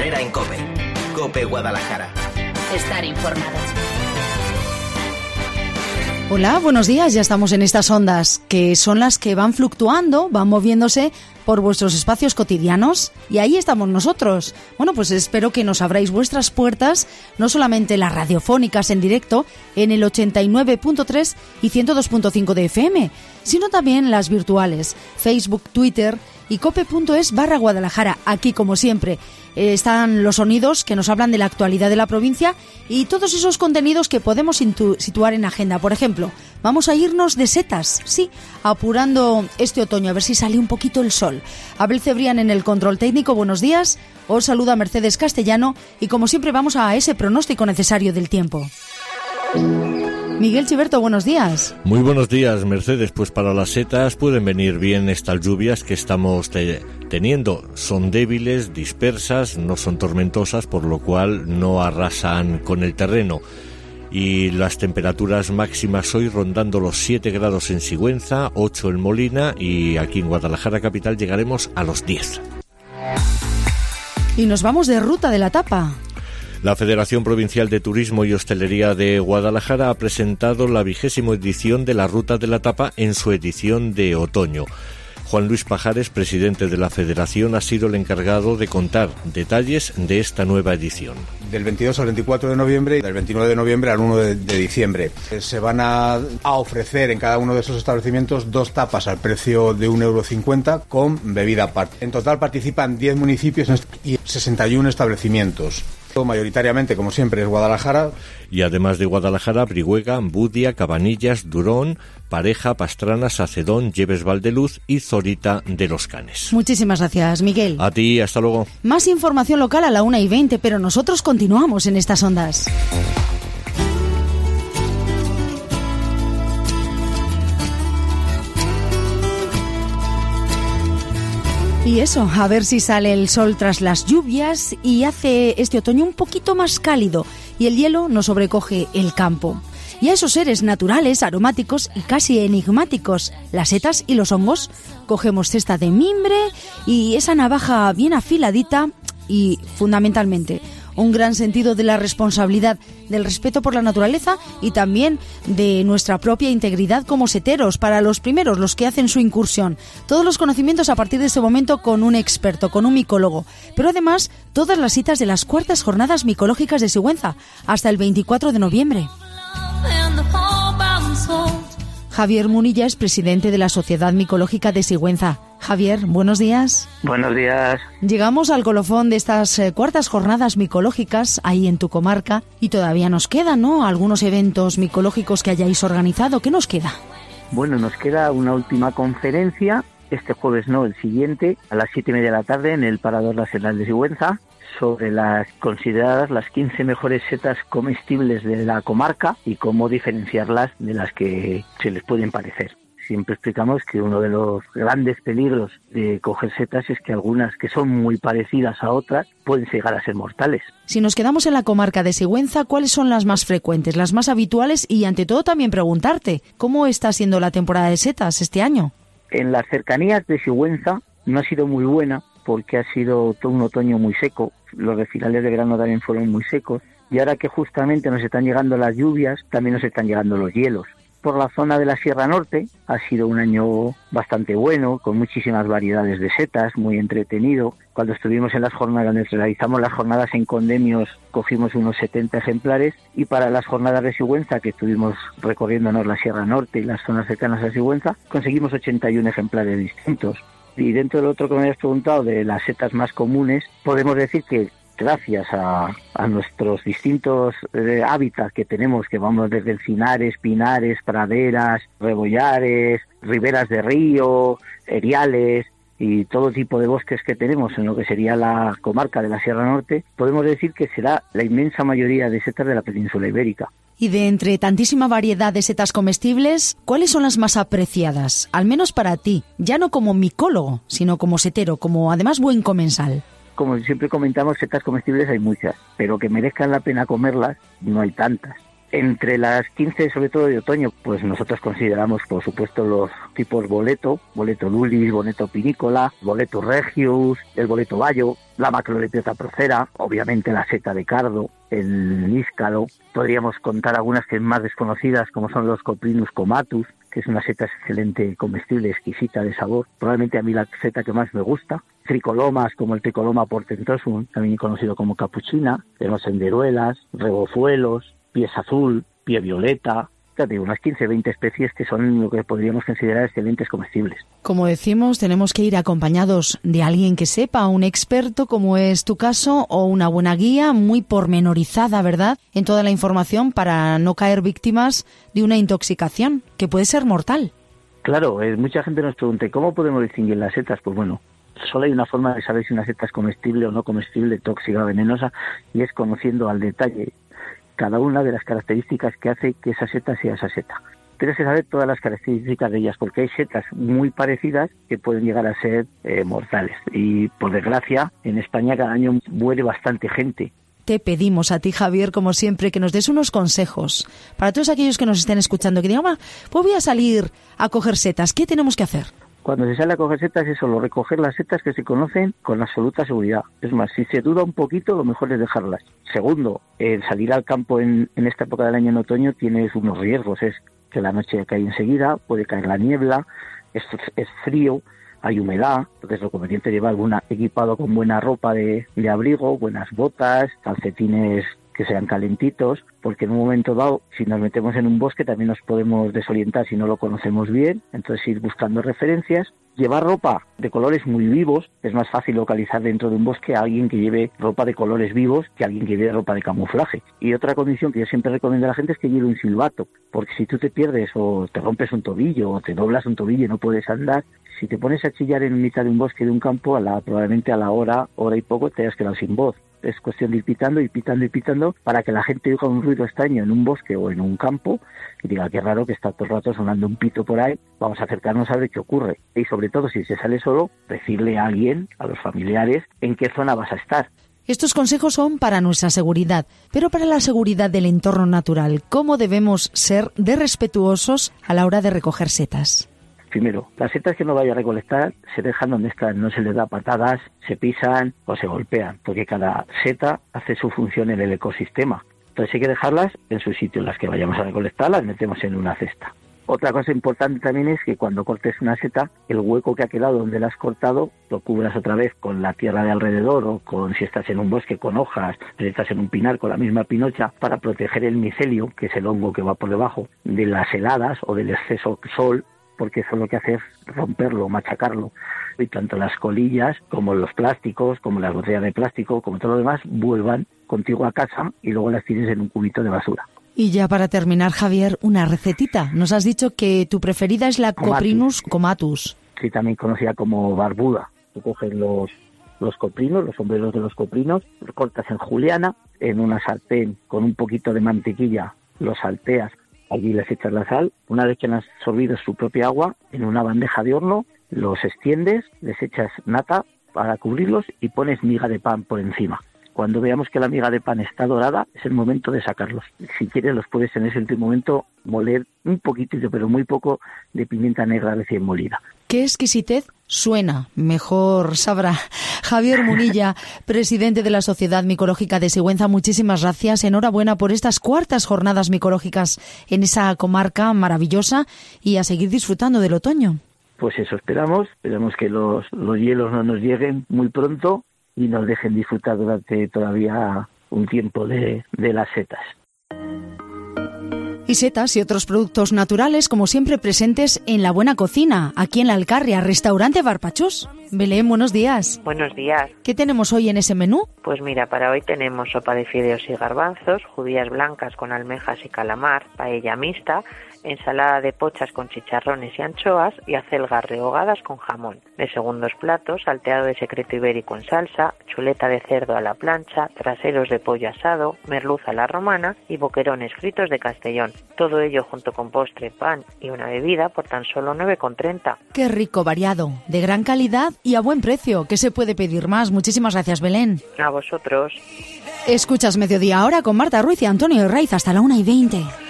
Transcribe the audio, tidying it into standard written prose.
Herrera en COPE. COPE Guadalajara. Estar informado. Hola, buenos días. Ya estamos en estas ondas, que son las que van fluctuando, van moviéndose por vuestros espacios cotidianos, y ahí estamos nosotros. Bueno, pues espero que nos abráis vuestras puertas, no solamente las radiofónicas en directo, en el 89.3 y 102.5 de FM, sino también las virtuales, Facebook, Twitter y cope.es/Guadalajara. Aquí, como siempre, están los sonidos que nos hablan de la actualidad de la provincia y todos esos contenidos que podemos situar en agenda. Por ejemplo, vamos a irnos de setas, sí, apurando este otoño, a ver si sale un poquito el sol. Abel Cebrián en el control técnico, buenos días. Os saluda Mercedes Castellano y como siempre vamos a ese pronóstico necesario del tiempo. Miguel Chiberto, buenos días. Muy buenos días, Mercedes. Pues para las setas pueden venir bien estas lluvias que estamos teniendo. Son débiles, dispersas, no son tormentosas, por lo cual no arrasan con el terreno. Y las temperaturas máximas hoy rondando los 7 grados en Sigüenza, 8 en Molina, y aquí en Guadalajara capital llegaremos a los 10. Y nos vamos de ruta de la tapa. La Federación Provincial de Turismo y Hostelería de Guadalajara ha presentado la 20ª edición de la Ruta de la Tapa en su edición de otoño. Juan Luis Pajares, presidente de la Federación, ha sido el encargado de contar detalles de esta nueva edición. Del 22 al 24 de noviembre y del 29 de noviembre al 1 de diciembre. Se van a ofrecer en cada uno de esos establecimientos 2 tapas al precio de 1,50 € con bebida aparte. En total participan 10 municipios y 61 establecimientos. Mayoritariamente, como siempre, es Guadalajara. Y además de Guadalajara, Brihuega, Budia, Cabanillas, Durón, Pareja, Pastrana, Sacedón, Lleves Valdeluz y Zorita de los Canes. Muchísimas gracias, Miguel. A ti, hasta luego. Más información local a la 1:20, pero nosotros continuamos en estas ondas. Y eso, a ver si sale el sol tras las lluvias y hace este otoño un poquito más cálido y el hielo nos sobrecoge el campo. Y a esos seres naturales, aromáticos y casi enigmáticos, las setas y los hongos, cogemos cesta de mimbre y esa navaja bien afiladita y, fundamentalmente, un gran sentido de la responsabilidad, del respeto por la naturaleza y también de nuestra propia integridad como seteros, para los primeros, los que hacen su incursión. Todos los conocimientos a partir de ese momento con un experto, con un micólogo. Pero además, todas las citas de las cuartas jornadas micológicas de Sigüenza, hasta el 24 de noviembre. Javier Munilla es presidente de la Sociedad Micológica de Sigüenza. Javier, buenos días. Buenos días. Llegamos al colofón de estas cuartas jornadas micológicas ahí en tu comarca y todavía nos quedan, ¿no?, algunos eventos micológicos que hayáis organizado. ¿Qué nos queda? Bueno, nos queda una última conferencia, este jueves no, el siguiente, a las 7:30 de la tarde en el Parador Nacional de Sigüenza, sobre las consideradas las 15 mejores setas comestibles de la comarca y cómo diferenciarlas de las que se les pueden parecer. Siempre explicamos que uno de los grandes peligros de coger setas es que algunas que son muy parecidas a otras pueden llegar a ser mortales. Si nos quedamos en la comarca de Sigüenza, ¿cuáles son las más frecuentes, las más habituales? Y ante todo también preguntarte, ¿cómo está siendo la temporada de setas este año? En las cercanías de Sigüenza no ha sido muy buena porque ha sido todo un otoño muy seco. Los de finales de verano también fueron muy secos. Y ahora que justamente nos están llegando las lluvias, también nos están llegando los hielos. Por la zona de la Sierra Norte ha sido un año bastante bueno, con muchísimas variedades de setas, muy entretenido. Cuando estuvimos en las jornadas, donde realizamos las jornadas en Condemios, cogimos unos 70 ejemplares, y para las jornadas de Sigüenza, que estuvimos recorriéndonos la Sierra Norte y las zonas cercanas a Sigüenza, conseguimos 81 ejemplares distintos. Y dentro del otro que me habías preguntado, de las setas más comunes, podemos decir que gracias a nuestros distintos hábitats que tenemos, que vamos desde encinares, pinares, praderas, rebollares, riberas de río, eriales y todo tipo de bosques que tenemos en lo que sería la comarca de la Sierra Norte, podemos decir que será la inmensa mayoría de setas de la península ibérica. Y de entre tantísima variedad de setas comestibles, ¿cuáles son las más apreciadas? Al menos para ti, ya no como micólogo, sino como setero, como además buen comensal. Como siempre comentamos, setas comestibles hay muchas, pero que merezcan la pena comerlas no hay tantas. Entre las 15, sobre todo de otoño, pues nosotros consideramos, por supuesto, los tipos boleto lulis, boleto pinícola, boleto regius, el boleto bayo, la macrolepiota procera, obviamente la seta de cardo, el níscalo. Podríamos contar algunas que más desconocidas, como son los Coprinus comatus, que es una seta excelente, comestible, exquisita de sabor. Probablemente a mí la seta que más me gusta. Tricolomas, como el Tricoloma portentosum, también conocido como capuchina. Tenemos enderuelas, rebozuelos, pies azul, pie violeta, unas 15-20 especies que son lo que podríamos considerar excelentes comestibles. Como decimos, tenemos que ir acompañados de alguien que sepa, un experto como es tu caso, o una buena guía muy pormenorizada, ¿verdad?, en toda la información para no caer víctimas de una intoxicación que puede ser mortal. Claro, mucha gente nos pregunta, ¿cómo podemos distinguir las setas? Pues bueno, solo hay una forma de saber si una seta es comestible o no comestible, tóxica o venenosa, y es conociendo al detalle cada una de las características que hace que esa seta sea esa seta. Tienes que saber todas las características de ellas, porque hay setas muy parecidas que pueden llegar a ser mortales. Y por desgracia, en España cada año muere bastante gente. Te pedimos a ti, Javier, como siempre, que nos des unos consejos para todos aquellos que nos estén escuchando, que digan, pues voy a salir a coger setas, ¿qué tenemos que hacer? Cuando se sale a coger setas es solo recoger las setas que se conocen con absoluta seguridad. Es más, si se duda un poquito, lo mejor es dejarlas. Segundo, salir al campo en esta época del año en otoño tienes unos riesgos. Es que la noche cae enseguida, puede caer la niebla, es frío, hay humedad. Entonces lo conveniente es llevar equipado con buena ropa de abrigo, buenas botas, calcetines que sean calentitos, porque en un momento dado, si nos metemos en un bosque, también nos podemos desorientar si no lo conocemos bien. Entonces ir buscando referencias. Llevar ropa de colores muy vivos. Es más fácil localizar dentro de un bosque a alguien que lleve ropa de colores vivos que a alguien que lleve ropa de camuflaje. Y otra condición que yo siempre recomiendo a la gente es que lleve un silbato, porque si tú te pierdes o te rompes un tobillo o te doblas un tobillo y no puedes andar, si te pones a chillar en mitad de un bosque de un campo, probablemente a la hora y poco te hayas quedado sin voz. Es cuestión de ir pitando y pitando y pitando para que la gente oiga un ruido extraño en un bosque o en un campo y diga, qué raro que está todo el rato sonando un pito por ahí, vamos a acercarnos a ver qué ocurre. Y sobre todo, si se sale solo, decirle a alguien, a los familiares, en qué zona vas a estar. Estos consejos son para nuestra seguridad, pero para la seguridad del entorno natural, ¿cómo debemos ser de respetuosos a la hora de recoger setas? Primero, las setas que no vaya a recolectar se dejan donde están, no se les da patadas, se pisan o se golpean, porque cada seta hace su función en el ecosistema. Entonces hay que dejarlas en su sitio. Las que vayamos a recolectar las metemos en una cesta. Otra cosa importante también es que cuando cortes una seta, el hueco que ha quedado donde la has cortado lo cubras otra vez con la tierra de alrededor o si estás en un bosque con hojas, si estás en un pinar con la misma pinocha, para proteger el micelio, que es el hongo que va por debajo, de las heladas o del exceso sol, porque eso lo que hace es romperlo, machacarlo. Y tanto las colillas como los plásticos, como las botellas de plástico, como todo lo demás, vuelvan contigo a casa y luego las tienes en un cubito de basura. Y ya para terminar, Javier, una recetita. Nos has dicho que tu preferida es la Coprinus comatus. Sí, también conocida como barbuda. Tú coges los coprinos, los sombreros de los coprinos, los cortas en juliana, en una sartén con un poquito de mantequilla, los salteas. Allí les echas la sal. Una vez que han absorbido su propia agua, en una bandeja de horno, los extiendes, les echas nata para cubrirlos y pones miga de pan por encima. Cuando veamos que la miga de pan está dorada, es el momento de sacarlos. Si quieres, los puedes en ese último momento moler un poquitito, pero muy poco, de pimienta negra recién molida. ¡Qué exquisitez! Suena, mejor sabrá. Javier Munilla, presidente de la Sociedad Micológica de Sigüenza, muchísimas gracias. Enhorabuena por estas cuartas jornadas micológicas en esa comarca maravillosa y a seguir disfrutando del otoño. Pues eso esperamos que los hielos no nos lleguen muy pronto y nos dejen disfrutar durante todavía un tiempo de las setas. Y setas y otros productos naturales, como siempre, presentes en La Buena Cocina, aquí en La Alcarria, Restaurante Barpachús. Belén, buenos días. Buenos días. ¿Qué tenemos hoy en ese menú? Pues mira, para hoy tenemos sopa de fideos y garbanzos, judías blancas con almejas y calamar, paella mixta, ensalada de pochas con chicharrones y anchoas y acelgas rehogadas con jamón. De segundos platos, salteado de secreto ibérico en salsa, chuleta de cerdo a la plancha, traseros de pollo asado, merluza a la romana y boquerones fritos de Castellón. Todo ello junto con postre, pan y una bebida por tan solo 9,30. ¡Qué rico, variado, de gran calidad y a buen precio! ¿Qué se puede pedir más? Muchísimas gracias, Belén. A vosotros. Escuchas Mediodía Ahora con Marta Ruiz y Antonio Herraiz hasta la 1:20.